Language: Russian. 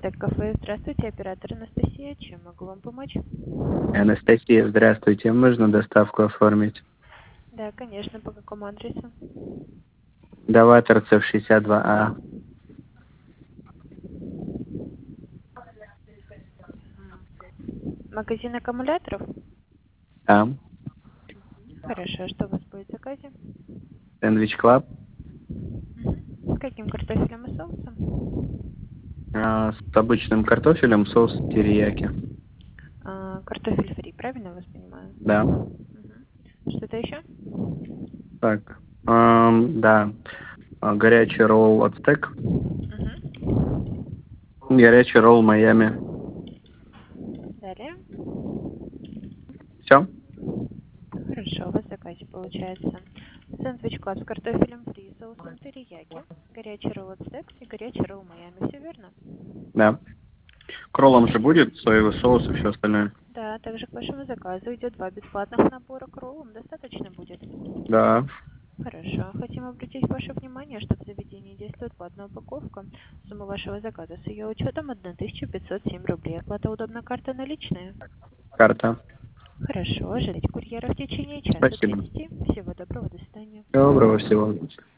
Артек кафе. Здравствуйте, оператор Анастасия. Чем могу вам помочь? Анастасия, здравствуйте. Можно доставку оформить? Да, конечно. По какому адресу? Даваторцев, 62А. Магазин аккумуляторов? Там. Хорошо. Что у вас будет в заказе? Сэндвич Клаб. С каким картофелем и соусом? С обычным картофелем, соус терияки. Картофель фри, правильно я вас понимаю? Да. Что-то еще? Так. Да. Горячий ролл ацтек. Горячий ролл Майами. Далее. Все? Хорошо, у вас в заказе получается сэндвич клаб с картофелем фри, соусом терияки, горячий ролл ацтек и горячий ролл Майами. Все верно? Да. К роллам же будет соевый соус и все остальное? Да, также к вашему заказу идет 2 бесплатных набора к роллам. Достаточно будет? Да. Хорошо. Хотим обратить ваше внимание, что в заведении действует платная упаковка. Сумма вашего заказа с ее учетом 1507 рублей. Оплата удобна, карта наличная? Карта. Хорошо. Ожидайте курьера в течение часа Спасибо. 30. Всего доброго. До свидания. Доброго всего.